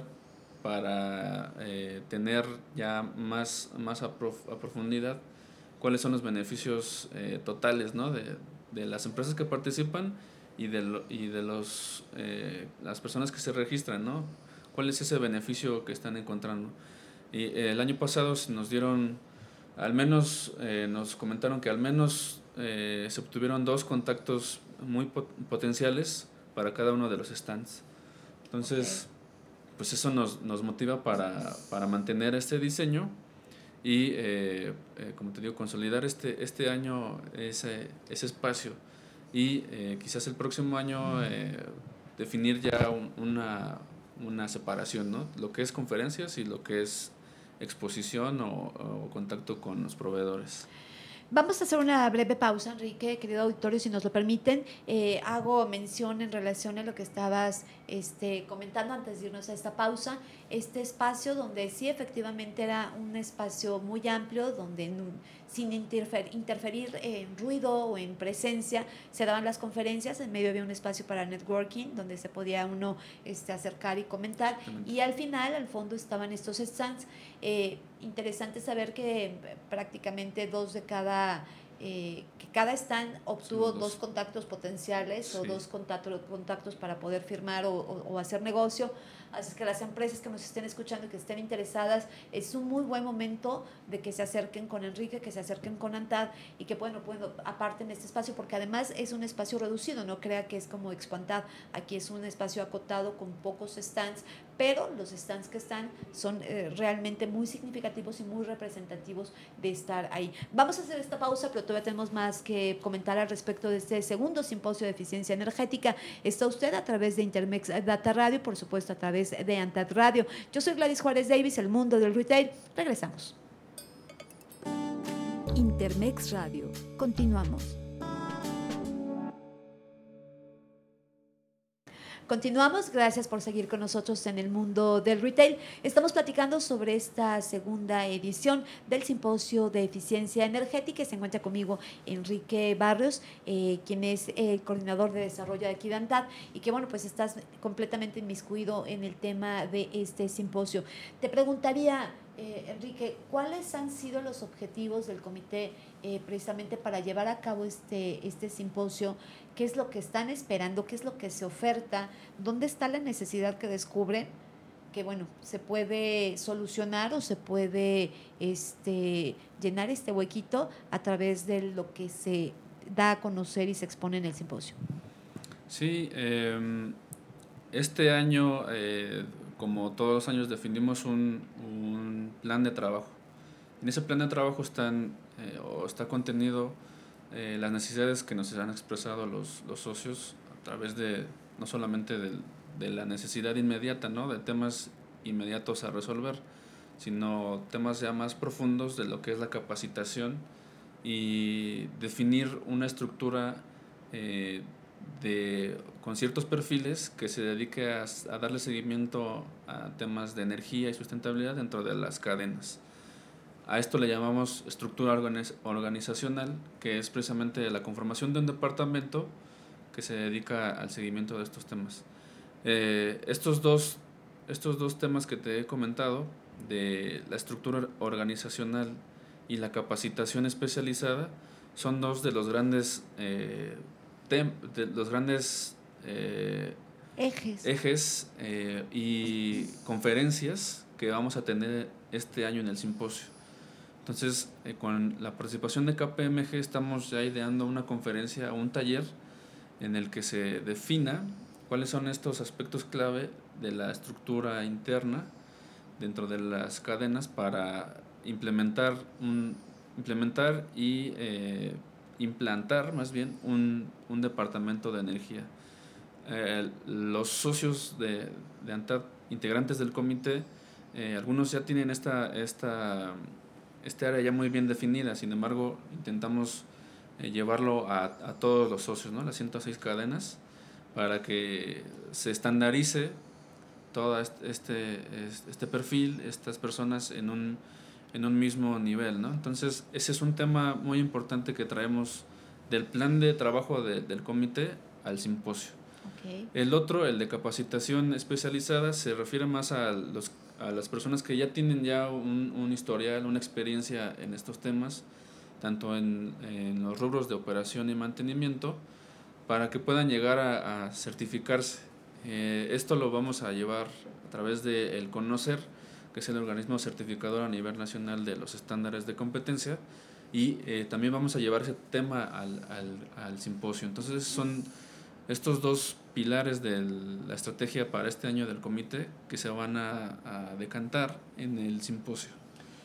para eh, tener ya más, más a, prof, a profundidad cuáles son los beneficios eh, totales, ¿no? de, de las empresas que participan y de, lo, y de los, eh, las personas que se registran, ¿no? ¿Cuál es ese beneficio que están encontrando? Y eh, el año pasado nos dieron, al menos eh, nos comentaron que al menos eh, se obtuvieron dos contactos muy pot- potenciales para cada uno de los stands. Entonces, okay. pues eso nos, nos motiva para, para mantener este diseño y, eh, eh, como te digo, consolidar este, este año ese, ese espacio y eh, quizás el próximo año eh, definir ya un, una, una separación, ¿no? Lo que es conferencias y lo que es exposición o, o contacto con los proveedores. Vamos a hacer una breve pausa, Enrique, querido auditorio, si nos lo permiten. Eh, hago mención en relación a lo que estabas este, comentando antes de irnos a esta pausa. Este espacio donde sí efectivamente era un espacio muy amplio, donde no, sin interfer, interferir en ruido o en presencia se daban las conferencias. En medio había un espacio para networking, donde se podía uno este, acercar y comentar. Y al final, al fondo, estaban estos stands. Eh, interesante saber que prácticamente dos de cada, eh, que cada stand obtuvo dos. dos contactos potenciales sí. o dos contactos, contactos para poder firmar o, o, o hacer negocio. Así que las empresas que nos estén escuchando y que estén interesadas, es un muy buen momento de que se acerquen con Enrique, que se acerquen con ANTAD y que bueno, bueno, aparte en este espacio, porque además es un espacio reducido, no crea que es como ExpoANTAD, aquí es un espacio acotado con pocos stands, pero los stands que están son eh, realmente muy significativos y muy representativos de estar ahí. Vamos a hacer esta pausa, pero todavía tenemos más que comentar al respecto de este segundo simposio de eficiencia energética. Está usted a través de Intermex Data Radio, por supuesto a través de ANTAD Radio. Yo soy Gladys Juárez Davis, el mundo del retail. Regresamos. Intermex Radio. Continuamos. Continuamos, gracias por seguir con nosotros en el mundo del retail. Estamos platicando sobre esta segunda edición del Simposio de Eficiencia Energética. Se encuentra conmigo Enrique Barrios, eh, quien es el coordinador de desarrollo de aquí de ANTAD y que, bueno, pues estás completamente inmiscuido en el tema de este simposio. Te preguntaría, eh, Enrique, ¿cuáles han sido los objetivos del comité eh, precisamente para llevar a cabo este, este simposio? ¿Qué es lo que están esperando? ¿Qué es lo que se oferta? ¿Dónde está la necesidad que descubren? Que bueno, se puede solucionar o se puede este, llenar este huequito a través de lo que se da a conocer y se expone en el simposio. Sí, eh, este año, eh, como todos los años, definimos un, un plan de trabajo. En ese plan de trabajo están, eh, o está contenido eh, las necesidades que nos han expresado los, los socios a través de, no solamente de, de la necesidad inmediata, ¿no?, de temas inmediatos a resolver, sino temas ya más profundos de lo que es la capacitación y definir una estructura eh, de, con ciertos perfiles que se dedique a, a darle seguimiento a temas de energía y sustentabilidad dentro de las cadenas. A esto le llamamos estructura organizacional, que es precisamente la conformación de un departamento que se dedica al seguimiento de estos temas. Eh, estos, dos, estos dos temas que te he comentado, de la estructura organizacional y la capacitación especializada, son dos de los grandes, eh, tem, de los grandes eh, ejes, ejes eh, y conferencias que vamos a tener este año en el simposio. Entonces, eh, con la participación de K P M G estamos ya ideando una conferencia o un taller en el que se defina cuáles son estos aspectos clave de la estructura interna dentro de las cadenas para implementar, un, implementar y eh, implantar más bien un, un departamento de energía. Eh, los socios de, de ANTAD, integrantes del comité, eh, algunos ya tienen esta... esta este área ya muy bien definida, sin embargo intentamos eh, llevarlo a, a todos los socios, ¿no?, las ciento seis cadenas, para que se estandarice todo este, este perfil, estas personas en un, en un mismo nivel, ¿no? Entonces ese es un tema muy importante que traemos del plan de trabajo de, del comité al simposio. Okay. El otro, el de capacitación especializada, se refiere más a los a las personas que ya tienen ya un, un historial, una experiencia en estos temas, tanto en, en los rubros de operación y mantenimiento, para que puedan llegar a, a certificarse. Eh, esto lo vamos a llevar a través de el CONOCER, que es el organismo certificador a nivel nacional de los estándares de competencia, y eh, también vamos a llevar ese tema al, al, al simposio. Entonces son estos dos pilares de la estrategia para este año del comité que se van a, a decantar en el simposio.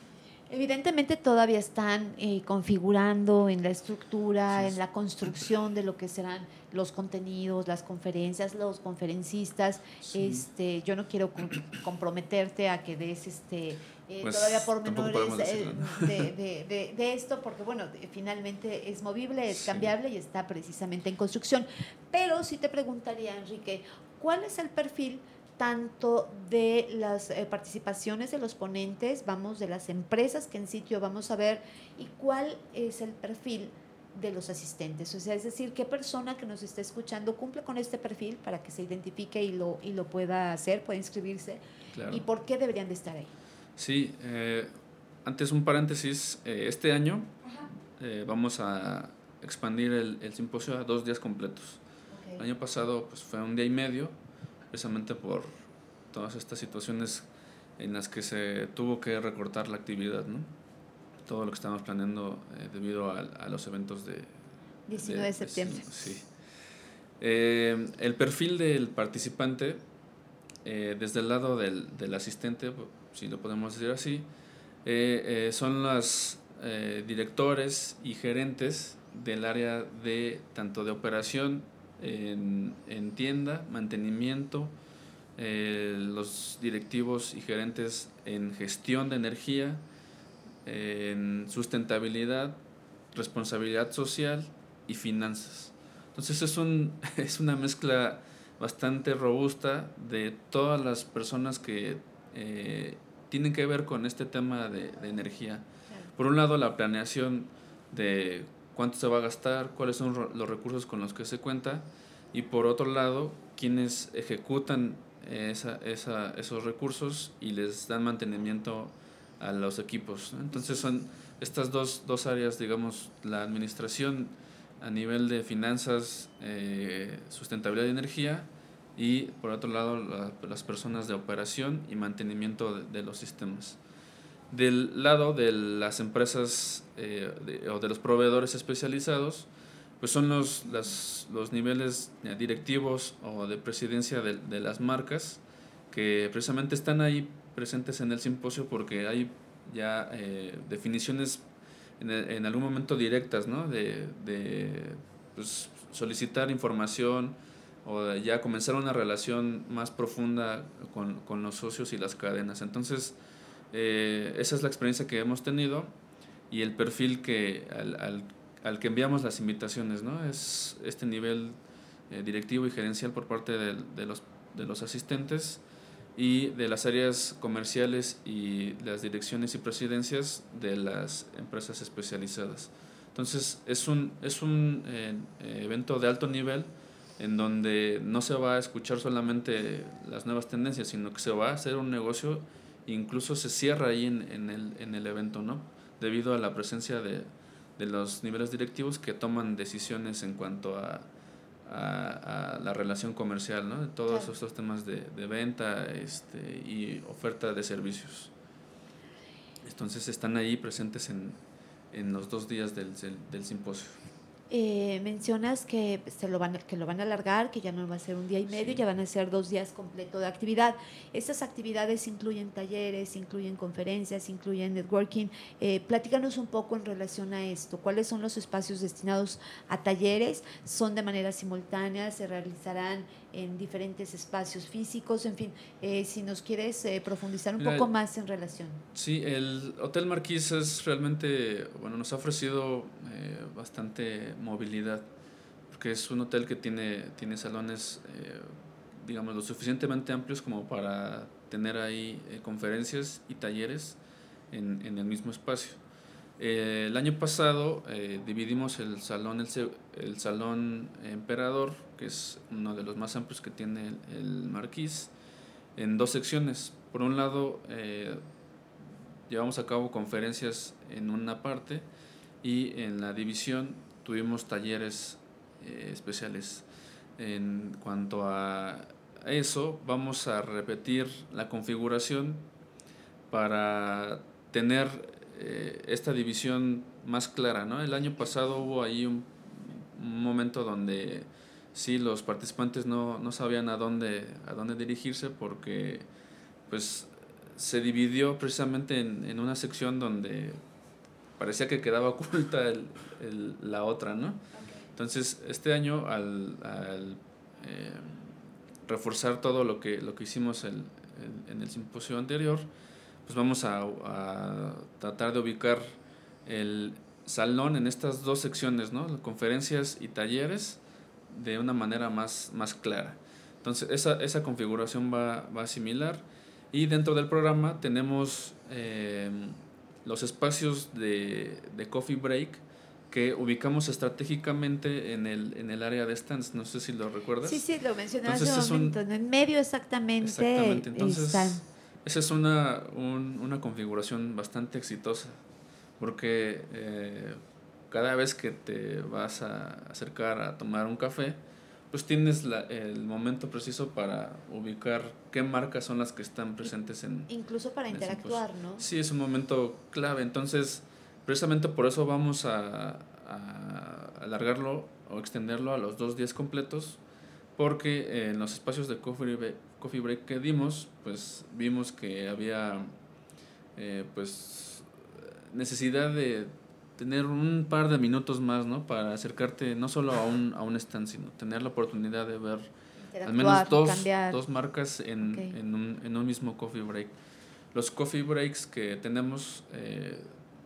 Evidentemente todavía están eh, configurando en la estructura, Sí, en la construcción de lo que serán los contenidos, las conferencias, los conferencistas. sí. Este, yo no quiero com- comprometerte a que des este eh, todavía Pues tampoco pormenores podemos eh, decirlo, ¿no? de, de, de, de esto, porque bueno, de- finalmente es movible, es Sí, cambiable y está precisamente en construcción. Pero sí te preguntaría, Enrique, ¿cuál es el perfil tanto de las eh, participaciones de los ponentes, vamos, de las empresas que en sitio vamos a ver, y cuál es el perfil de los asistentes? O sea, es decir, qué persona que nos está escuchando cumple con este perfil para que se identifique y lo, y lo pueda hacer, pueda inscribirse, y claro. por qué deberían de estar ahí. Sí, eh, antes un paréntesis, eh, este año Ajá. eh, vamos a expandir el, el simposio a dos días completos. El Okay. año pasado pues, fue un día y medio, precisamente por todas estas situaciones en las que se tuvo que recortar la actividad, ¿no? Todo lo que estábamos planeando eh, debido a, a los eventos de... diecinueve de, de de septiembre. sí. Eh, el perfil del participante, eh, desde el lado del, del asistente, si lo podemos decir así, eh, eh, son los eh, directores y gerentes del área de tanto de operación en, en tienda, mantenimiento, eh, los directivos y gerentes en gestión de energía, en sustentabilidad, responsabilidad social y finanzas. Entonces es, un, es una mezcla bastante robusta de todas las personas que eh, tienen que ver con este tema de, de energía. Claro. Por un lado, la planeación de cuánto se va a gastar, cuáles son los recursos con los que se cuenta, y por otro lado, quienes ejecutan esa, esa, esos recursos y les dan mantenimiento a los equipos, ¿no? Entonces son estas dos, dos áreas, digamos, la administración a nivel de finanzas, eh, sustentabilidad de energía, y por otro lado la, las personas de operación y mantenimiento de, de los sistemas. Del lado de las empresas eh, de, o de los proveedores especializados, pues son los, las, los niveles directivos o de presidencia de, de las marcas que precisamente están ahí presentes en el simposio porque hay ya eh, definiciones en, en algún momento directas, ¿no? De, de pues, solicitar información o de ya comenzar una relación más profunda con, con los socios y las cadenas. Entonces, eh, esa es la experiencia que hemos tenido y el perfil que al, al, al que enviamos las invitaciones, ¿no? Es este nivel eh, directivo y gerencial por parte de, de, los, de los asistentes y de las áreas comerciales y las direcciones y presidencias de las empresas especializadas. Entonces es un, es un eh, evento de alto nivel en donde no se va a escuchar solamente las nuevas tendencias, sino que se va a hacer un negocio, incluso se cierra ahí en, en, el, en el evento, ¿no? Debido a la presencia de, de los niveles directivos que toman decisiones en cuanto a A, a la relación comercial, ¿no? De todos Claro. estos temas de, de venta este, y oferta de servicios. Entonces están ahí presentes en, en los dos días del, del, del simposio. Eh, mencionas que se lo van a, que lo van a alargar, que ya no va a ser un día y medio, Sí. ya van a ser dos días completo de actividad. Estas actividades incluyen talleres, incluyen conferencias, incluyen networking. Eh, platícanos un poco en relación a esto. ¿Cuáles son los espacios destinados a talleres? ¿Son de manera simultánea? ¿Se realizarán en diferentes espacios físicos? En fin, eh, si nos quieres eh, profundizar un Mira, poco más en relación. Sí, el Hotel Marquis es realmente, bueno, nos ha ofrecido eh, bastante movilidad, porque es un hotel que tiene, tiene salones, eh, digamos, lo suficientemente amplios como para tener ahí eh, conferencias y talleres en, en el mismo espacio. Eh, el año pasado eh, dividimos el salón, el, el salón Emperador, que es uno de los más amplios que tiene el, el Marquis, en dos secciones. Por un lado, eh, llevamos a cabo conferencias en una parte y en la división tuvimos talleres eh, especiales. En cuanto a eso, vamos a repetir la configuración para tener eh, esta división más clara, ¿no? El año pasado hubo ahí un, un momento donde sí los participantes no, no sabían a dónde, a dónde dirigirse porque pues se dividió precisamente en, en una sección donde parecía que quedaba oculta el, el, la otra, ¿no? Okay. Entonces, este año, al, al eh, reforzar todo lo que, lo que hicimos el, el, en el simposio anterior, pues vamos a, a tratar de ubicar el salón en estas dos secciones, ¿no? Conferencias y talleres, de una manera más, más clara. Entonces, esa, esa configuración va, va similar. Y dentro del programa tenemos eh, los espacios de, de coffee break que ubicamos estratégicamente en el, en el área de stands. No sé si lo recuerdas. Sí, sí, lo mencionaste hace hace un momento. Un, en medio exactamente, exactamente. Entonces, están. Esa es una, un, una configuración bastante exitosa, porque eh, cada vez que te vas a acercar a tomar un café, pues tienes la, el momento preciso para ubicar qué marcas son las que están presentes en... Incluso para en interactuar, ¿no? Sí, es un momento clave. Entonces, precisamente por eso vamos a, a alargarlo o extenderlo a los dos días completos, porque en los espacios de coffee break, coffee break que dimos, pues vimos que había eh, pues necesidad de tener un par de minutos más, ¿no? Para acercarte no solo a un, a un stand, sino tener la oportunidad de ver al menos dos, dos marcas en, okay. en, un, en un mismo coffee break. Los coffee breaks que tenemos eh,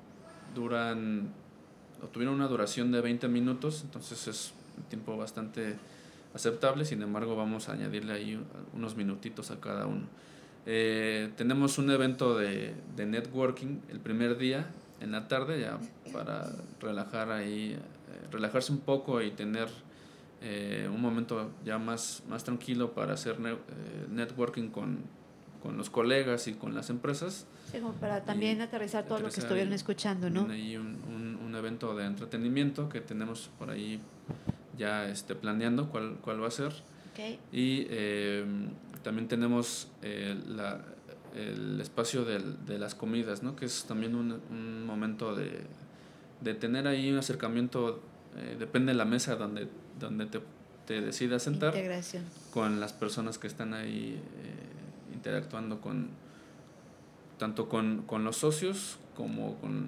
duran, o tuvieron una duración de veinte minutos, entonces es un tiempo bastante aceptable. Sin embargo, vamos a añadirle ahí unos minutitos a cada uno. Eh, tenemos un evento de, de networking el primer día en la tarde, ya para relajar ahí, eh, relajarse un poco y tener eh, un momento ya más, más tranquilo para hacer ne- eh, networking con, con los colegas y con las empresas. Sí, como para también aterrizar todo aterrizar lo que estuvieron y, escuchando, ¿no? Ahí un, un, un evento de entretenimiento que tenemos por ahí ya este, planeando cuál, cuál va a ser. Okay. Y eh, también tenemos eh, la, el espacio del, de las comidas, ¿no? Que es también un, un momento de, de tener ahí un acercamiento, eh, depende de la mesa donde, donde te, te decidas sentar. Integración. Con las personas que están ahí eh, interactuando con tanto con, con los socios como con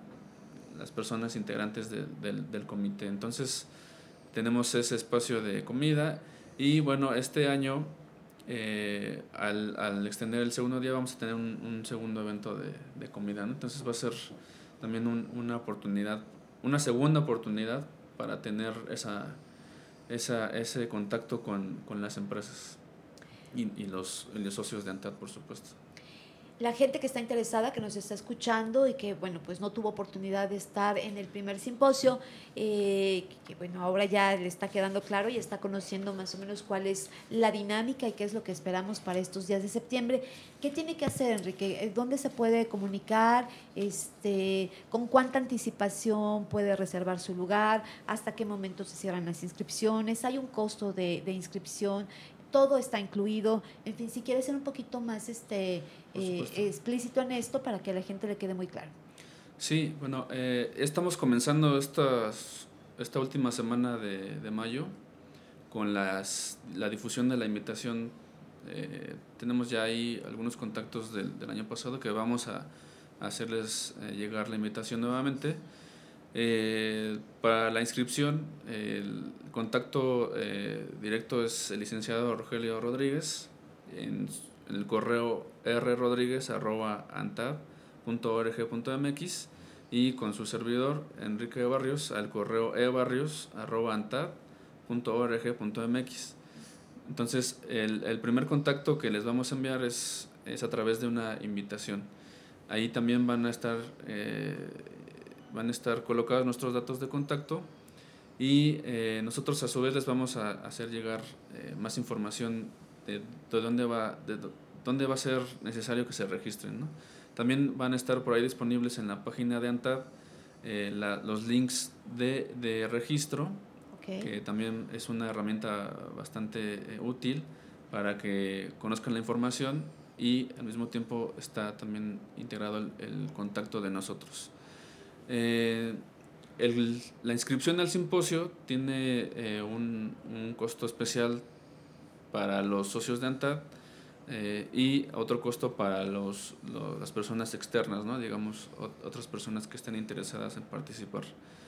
las personas integrantes de, del, del comité. Entonces tenemos ese espacio de comida. Y bueno, este año, eh, al, al extender el segundo día, vamos a tener un, un segundo evento de, de comida, ¿no? Entonces va a ser también un, una oportunidad, una segunda oportunidad para tener esa, esa, ese contacto con, con las empresas y, y, los, y los socios de ANTAD, por supuesto. La gente que está interesada, que nos está escuchando y que, bueno, pues no tuvo oportunidad de estar en el primer simposio, eh, que, que, bueno, ahora ya le está quedando claro y está conociendo más o menos cuál es la dinámica y qué es lo que esperamos para estos días de septiembre. ¿Qué tiene que hacer, Enrique? ¿Dónde se puede comunicar? Este, ¿con cuánta anticipación puede reservar su lugar? ¿Hasta qué momento se cierran las inscripciones? ¿Hay un costo de, de inscripción? Todo está incluido. En fin, si quieres ser un poquito más este eh, explícito en esto para que a la gente le quede muy claro. Sí, bueno, eh, estamos comenzando estas, esta última semana de, de mayo con las, la difusión de la invitación. Eh, tenemos ya ahí algunos contactos del, del año pasado que vamos a, a hacerles eh, llegar la invitación nuevamente. Eh, para la inscripción, el contacto eh, directo es el licenciado Rogelio Rodríguez en, en el correo r rodríguez arroba antad punto org punto mx y con su servidor Enrique Barrios al correo e barrios arroba antad punto org punto mx. Entonces, el, el primer contacto que les vamos a enviar es, es a través de una invitación. Ahí también van a estar eh, van a estar colocados nuestros datos de contacto y eh, nosotros a su vez les vamos a hacer llegar eh, más información de, de dónde va de dónde va a ser necesario que se registren, ¿no? También van a estar por ahí disponibles en la página de ANTAD eh, la, los links de, de registro, okay, que también es una herramienta bastante eh, útil para que conozcan la información y al mismo tiempo está también integrado el, el contacto de nosotros. Eh, el, la inscripción al simposio tiene eh, un, un costo especial para los socios de ANTAD eh, y otro costo para los, los, las personas externas, ¿no? Digamos, o, otras personas que estén interesadas en participar.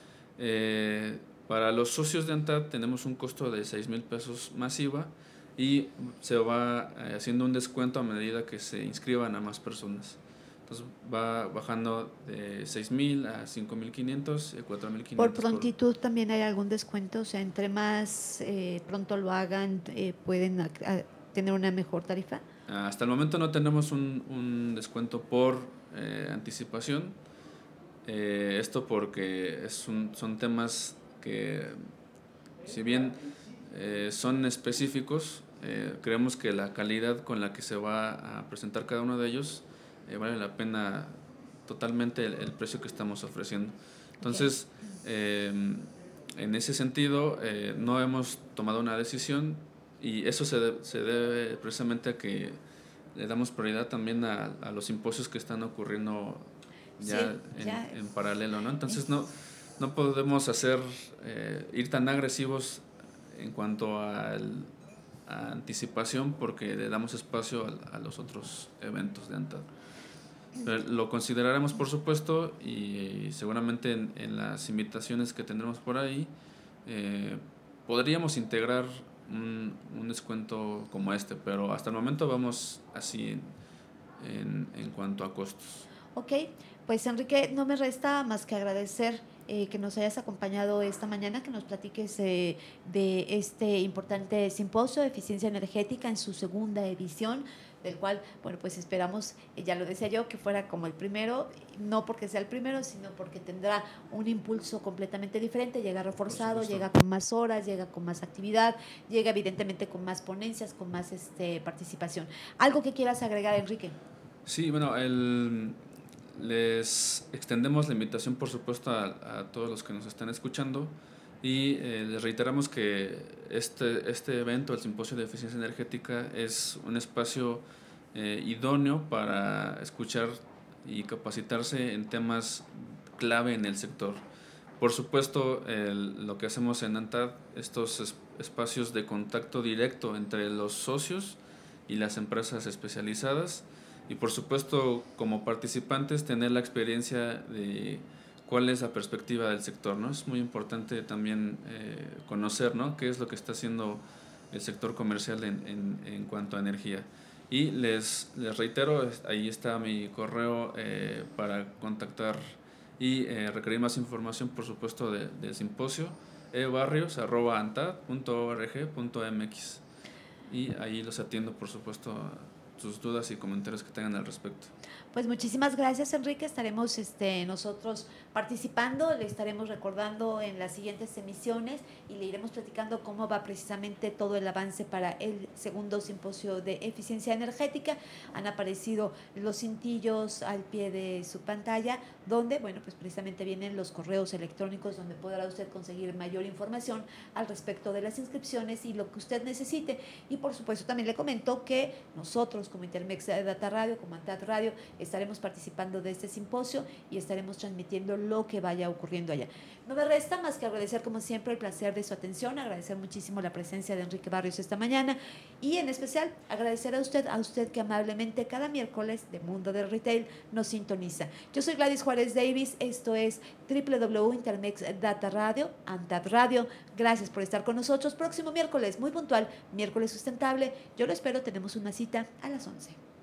Eh, para los socios de ANTAD tenemos un costo de seis mil pesos masiva y se va eh, haciendo un descuento a medida que se inscriban a más personas. Entonces va bajando de seis mil a cinco mil quinientos y cuatro mil quinientos. ¿Por prontitud por... también hay algún descuento? O sea, entre más eh, pronto lo hagan, eh, ¿pueden a, a tener una mejor tarifa? Hasta el momento no tenemos un, un descuento por eh, anticipación. Eh, esto porque es un, son temas que, si bien eh, son específicos, eh, creemos que la calidad con la que se va a presentar cada uno de ellos Eh, vale la pena totalmente el, el precio que estamos ofreciendo. Entonces, eh, en ese sentido, eh, no hemos tomado una decisión y eso se, de, se debe precisamente a que le damos prioridad también a, a los simposios que están ocurriendo ya, sí, ya. En, en paralelo, ¿no? Entonces, no, no podemos hacer, eh, ir tan agresivos en cuanto al, a anticipación porque le damos espacio a, a los otros eventos de ANTAD. Pero lo consideraremos, por supuesto, y, y seguramente en, en las invitaciones que tendremos por ahí eh, podríamos integrar un, un descuento como este, pero hasta el momento vamos así en, en, en cuanto a costos. Ok, pues Enrique, no me resta más que agradecer eh, que nos hayas acompañado esta mañana, que nos platiques eh, de este importante simposio de eficiencia energética en su segunda edición, del cual, bueno, pues esperamos, eh, ya lo decía yo, que fuera como el primero, no porque sea el primero, sino porque tendrá un impulso completamente diferente, llega reforzado, llega con más horas, llega con más actividad, llega evidentemente con más ponencias, con más este, participación. ¿Algo que quieras agregar, Enrique? Sí, bueno, el, les extendemos la invitación, por supuesto, a, a todos los que nos están escuchando y eh, les reiteramos que este, este evento, el Simposio de Eficiencia Energética, es un espacio eh, idóneo para escuchar y capacitarse en temas clave en el sector. Por supuesto, el, lo que hacemos en ANTAD, estos es, espacios de contacto directo entre los socios y las empresas especializadas, y por supuesto, como participantes, tener la experiencia de cuál es la perspectiva del sector, ¿no? Es muy importante también eh, conocer, ¿no?, qué es lo que está haciendo el sector comercial en, en, en cuanto a energía. Y les, les reitero, ahí está mi correo eh, para contactar y eh, requerir más información, por supuesto, de, del simposio, ebarrios arroba antad punto org punto mx. Y ahí los atiendo, por supuesto, sus dudas y comentarios que tengan al respecto. Pues muchísimas gracias, Enrique. Estaremos este, nosotros participando, le estaremos recordando en las siguientes emisiones y le iremos platicando cómo va precisamente todo el avance para el segundo simposio de eficiencia energética. Han aparecido los cintillos al pie de su pantalla, donde, bueno, pues precisamente vienen los correos electrónicos donde podrá usted conseguir mayor información al respecto de las inscripciones y lo que usted necesite. Y por supuesto también le comento que nosotros como Intermex Data Radio, como ANTAD Radio, estaremos participando de este simposio y estaremos transmitiendo lo que vaya ocurriendo allá. No me resta más que agradecer como siempre el placer de su atención, agradecer muchísimo la presencia de Enrique Barrios esta mañana y en especial agradecer a usted, a usted que amablemente cada miércoles de Mundo del Retail nos sintoniza. Yo soy Gladys Juárez Davis, esto es doble u doble u doble u punto Intermex Data Radio, ANTAD Radio. Gracias por estar con nosotros. Próximo miércoles, muy puntual, miércoles sustentable. Yo lo espero, tenemos una cita a las once.